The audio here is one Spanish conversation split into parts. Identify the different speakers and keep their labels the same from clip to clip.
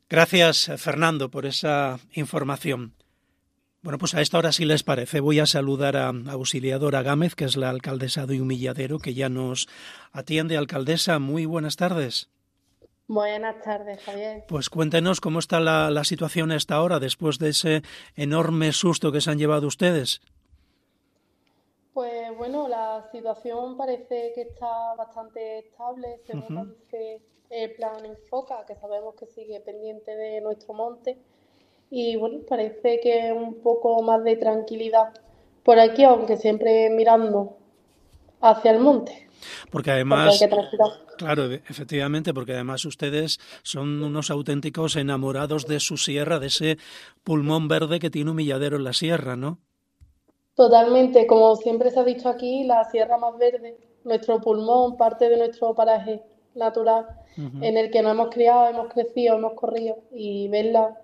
Speaker 1: Gracias, Fernando, por esa información. Bueno, pues a esta hora, si les parece, voy a saludar a Auxiliadora Gámez, que es la alcaldesa de Humilladero, que ya nos atiende. Alcaldesa, muy buenas tardes.
Speaker 2: Buenas tardes, Javier.
Speaker 1: Pues cuéntenos cómo está la situación a esta hora, después de ese enorme susto que se han llevado ustedes.
Speaker 2: Pues bueno, la situación parece que está bastante estable, según nos
Speaker 1: Uh-huh.
Speaker 2: dice el plan Enfoca, que sabemos que sigue pendiente de nuestro monte. Y bueno, parece que un poco más de tranquilidad por aquí, aunque siempre mirando hacia el monte,
Speaker 1: Porque
Speaker 2: porque hay
Speaker 1: además,
Speaker 2: que tranquilar.
Speaker 1: claro, efectivamente, porque además ustedes son unos auténticos enamorados de su sierra, de ese pulmón verde que tiene Humilladero en la sierra, ¿no?
Speaker 2: Totalmente, como siempre se ha dicho aquí, la Sierra Más Verde, nuestro pulmón, parte de nuestro paraje natural,
Speaker 1: Uh-huh.
Speaker 2: en el que nos hemos criado, hemos crecido, hemos corrido, y verla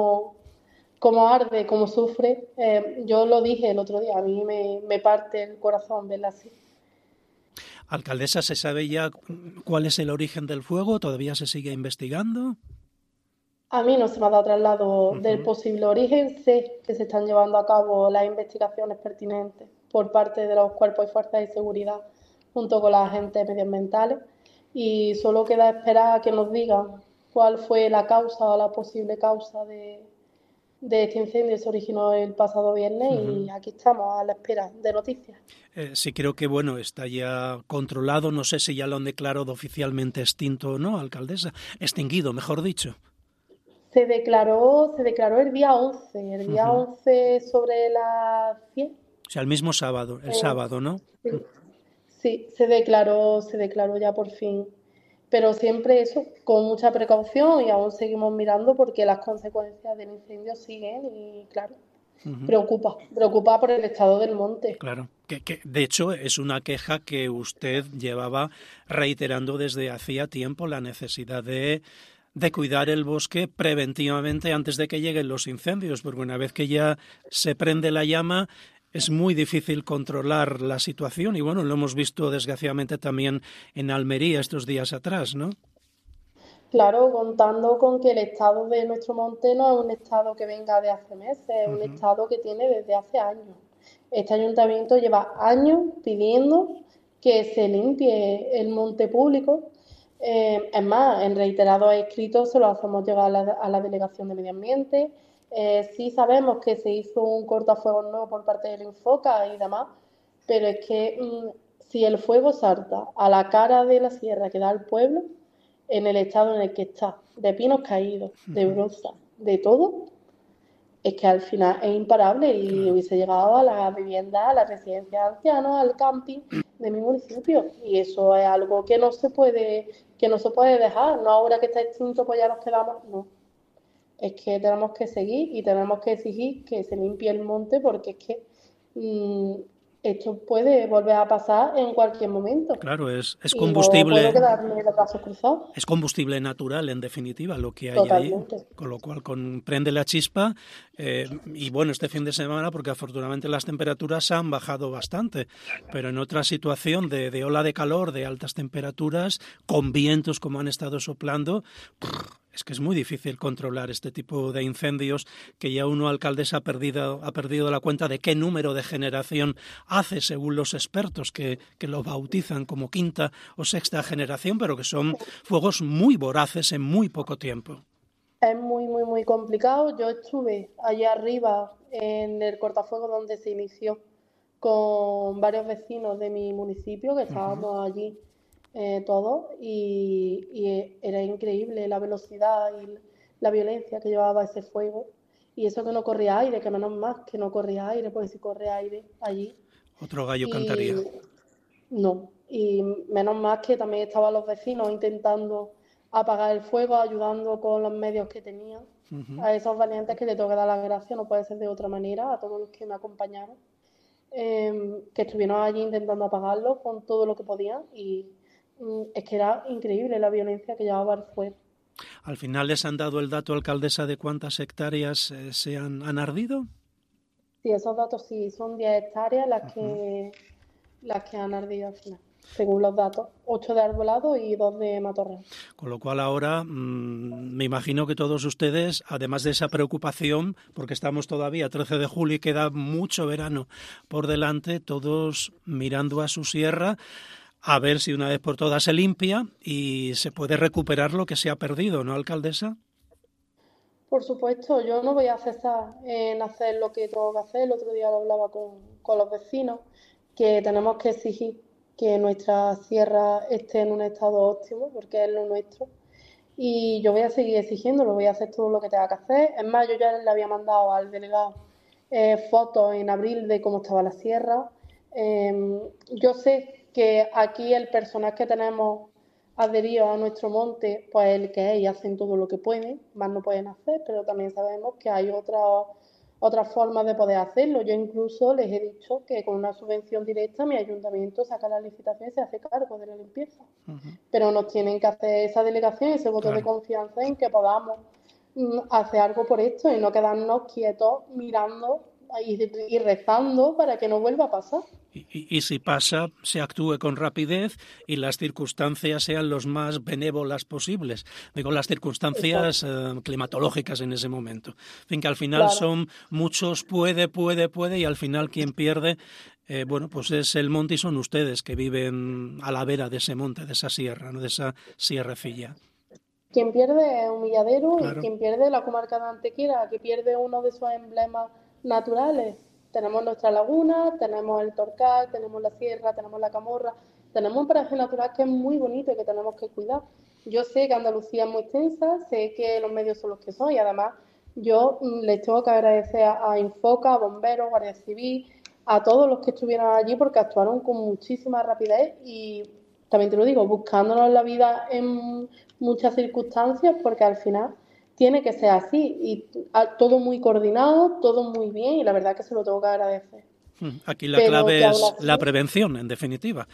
Speaker 2: como arde, como sufre, yo lo dije el otro día, a mí me parte el corazón verla así.
Speaker 1: Alcaldesa, ¿se sabe ya cuál es el origen del fuego? ¿Todavía se sigue investigando?
Speaker 2: A mí no se me ha dado traslado del
Speaker 1: Uh-huh.
Speaker 2: posible origen, sé que se están llevando a cabo las investigaciones pertinentes por parte de los cuerpos y fuerzas de seguridad junto con las agentes medioambientales y solo queda esperar a que nos digan cuál fue la causa o la posible causa de este incendio. Se originó el pasado viernes
Speaker 1: Uh-huh.
Speaker 2: y aquí estamos a la espera de noticias.
Speaker 1: Sí, creo que bueno, está ya controlado. No sé si ya lo han declarado oficialmente extinto o no, alcaldesa. Extinguido, mejor dicho.
Speaker 2: Se declaró el día
Speaker 1: Uh-huh.
Speaker 2: 11 sobre las 10.
Speaker 1: O sea, el mismo sábado, el
Speaker 2: Eh,
Speaker 1: sábado, ¿no?
Speaker 2: sí, sí, se declaró ya por fin. Pero siempre eso, con mucha precaución y aún seguimos mirando porque las consecuencias del incendio siguen y claro,
Speaker 1: Uh-huh.
Speaker 2: preocupa por el estado del monte.
Speaker 1: Claro. De hecho, es una queja que usted llevaba reiterando desde hacía tiempo, la necesidad de cuidar el bosque preventivamente antes de que lleguen los incendios, porque una vez que ya se prende la llama es muy difícil controlar la situación y bueno, lo hemos visto desgraciadamente también en Almería estos días atrás, ¿no?
Speaker 2: Claro, contando con que el estado de nuestro monte no es un estado que venga de hace meses, es un
Speaker 1: Uh-huh.
Speaker 2: estado que tiene desde hace años. Este ayuntamiento lleva años pidiendo que se limpie el monte público. Es más, en reiterados escritos se lo hacemos llegar a la Delegación de Medio Ambiente. Sí sabemos que se hizo un cortafuegos nuevo por parte del Infoca y demás, pero es que si el fuego salta a la cara de la sierra que da al pueblo, en el estado en el que está, de pinos caídos, de
Speaker 1: Uh-huh.
Speaker 2: broza, de todo, es que al final es imparable y
Speaker 1: Claro.
Speaker 2: hubiese llegado a la vivienda, a la residencia de ancianos, al camping de mi municipio. Y eso es algo que no se puede dejar. No ahora que está extinto, pues ya nos quedamos. No. Es que tenemos que seguir y tenemos que exigir que se limpie el monte porque es que mmm, esto puede volver a pasar en cualquier momento.
Speaker 1: Claro, es
Speaker 2: Y no puedo
Speaker 1: combustible.
Speaker 2: quedarme de brazos cruzados.
Speaker 1: Es combustible natural, en definitiva, lo que hay ahí,
Speaker 2: Totalmente.
Speaker 1: con lo cual prende la chispa y bueno, este fin de semana, porque afortunadamente las temperaturas han bajado bastante, pero en otra situación de ola de calor, de altas temperaturas, con vientos como han estado soplando, es que es muy difícil controlar este tipo de incendios que ya uno, alcaldesa, ha perdido la cuenta de qué número de generación hace, según los expertos que lo bautizan como quinta o sexta generación, pero que son fuegos muy voraces en muy poco tiempo.
Speaker 2: Es muy, muy, muy complicado. Yo estuve allá arriba en el cortafuegos donde se inició con varios vecinos de mi municipio, que
Speaker 1: Uh-huh.
Speaker 2: estábamos allí todos, y era increíble la velocidad y la violencia que llevaba ese fuego. Y eso que no corría aire, que menos más que no corría aire, porque si corre aire allí.
Speaker 1: Otro gallo
Speaker 2: Y
Speaker 1: cantaría.
Speaker 2: no, y menos más que también estaban los vecinos intentando apagar el fuego, ayudando con los medios que tenían.
Speaker 1: Uh-huh.
Speaker 2: A esos valientes que le tengo que dar las gracias, no puede ser de otra manera, a todos los que me acompañaron, que estuvieron allí intentando apagarlo con todo lo que podían y es que era increíble la violencia que llevaba el fuego.
Speaker 1: Al final les han dado el dato, alcaldesa, de cuántas hectáreas se han ardido.
Speaker 2: Sí, esos datos sí, son 10 hectáreas las
Speaker 1: Uh-huh.
Speaker 2: que, las que han ardido al final. según los datos, 8 de arbolado y 2 de matorral.
Speaker 1: Con lo cual ahora me imagino que todos ustedes, además de esa preocupación, porque estamos todavía 13 de julio y queda mucho verano por delante, todos mirando a su sierra a ver si una vez por todas se limpia y se puede recuperar lo que se ha perdido, ¿no, alcaldesa?
Speaker 2: Por supuesto, yo no voy a cesar en hacer lo que tengo que hacer. El otro día lo hablaba con los vecinos, que tenemos que exigir que nuestra sierra esté en un estado óptimo, porque es lo nuestro. Y yo voy a seguir exigiéndolo, voy a hacer todo lo que tenga que hacer. Es más, yo ya le había mandado al delegado fotos en abril de cómo estaba la sierra. Yo sé que aquí el personal que tenemos adherido a nuestro monte, pues el que es, y hacen todo lo que pueden, más no pueden hacer, pero también sabemos que hay otras formas de poder hacerlo. Yo incluso les he dicho que con una subvención directa mi ayuntamiento saca la licitación y se hace cargo de la limpieza. Pero nos tienen que hacer esa delegación y ese voto de confianza en que podamos hacer algo por esto y no quedarnos quietos mirando y rezando para que no vuelva a pasar.
Speaker 1: Y si pasa, se actúe con rapidez y las circunstancias sean los más benévolas posibles. Digo, las circunstancias climatológicas en ese momento. En fin, que al final son muchos puede, y al final quien pierde, bueno, pues es el monte y son ustedes que viven a la vera de ese monte, de esa sierra, ¿no? De esa sierrecilla.
Speaker 2: Quien pierde es Humilladero
Speaker 1: Claro.
Speaker 2: Y quien pierde la comarca de Antequera, que pierde uno de sus emblemas naturales. Tenemos nuestra laguna, tenemos el Torcal, tenemos la sierra, tenemos la Camorra, tenemos un paraje natural que es muy bonito y que tenemos que cuidar. Yo sé que Andalucía es muy extensa, sé que los medios son los que son y además yo les tengo que agradecer a Infoca, a bomberos, Guardia Civil, a todos los que estuvieron allí porque actuaron con muchísima rapidez y también te lo digo, buscándonos la vida en muchas circunstancias porque al final tiene que ser así y todo muy coordinado, todo muy bien y la verdad que se lo tengo que agradecer.
Speaker 1: Aquí la clave es la prevención, en definitiva.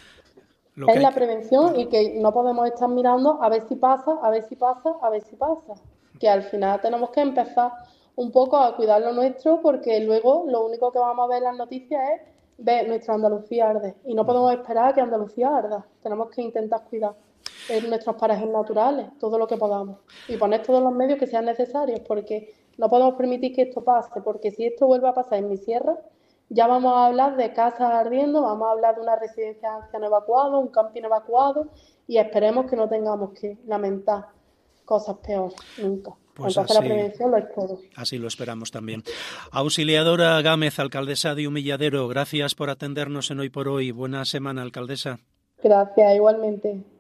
Speaker 2: Es la prevención y que no podemos estar mirando a ver si pasa, a ver si pasa, a ver si pasa. Que al final tenemos que empezar un poco a cuidar lo nuestro porque luego lo único que vamos a ver en las noticias es ver nuestra Andalucía arde y no podemos esperar a que Andalucía arda. Tenemos que intentar cuidar nuestros parajes naturales, todo lo que podamos y poner todos los medios que sean necesarios porque no podemos permitir que esto pase porque si esto vuelve a pasar en mi sierra ya vamos a hablar de casas ardiendo, vamos a hablar de una residencia de ancianos evacuada, un camping evacuado y esperemos que no tengamos que lamentar cosas peores nunca.
Speaker 1: Pues
Speaker 2: entonces
Speaker 1: así,
Speaker 2: la prevención lo es todo.
Speaker 1: Así lo esperamos también. Auxiliadora Gámez, alcaldesa de Humilladero, gracias por atendernos en Hoy por Hoy. Buena semana, alcaldesa.
Speaker 2: Gracias, igualmente.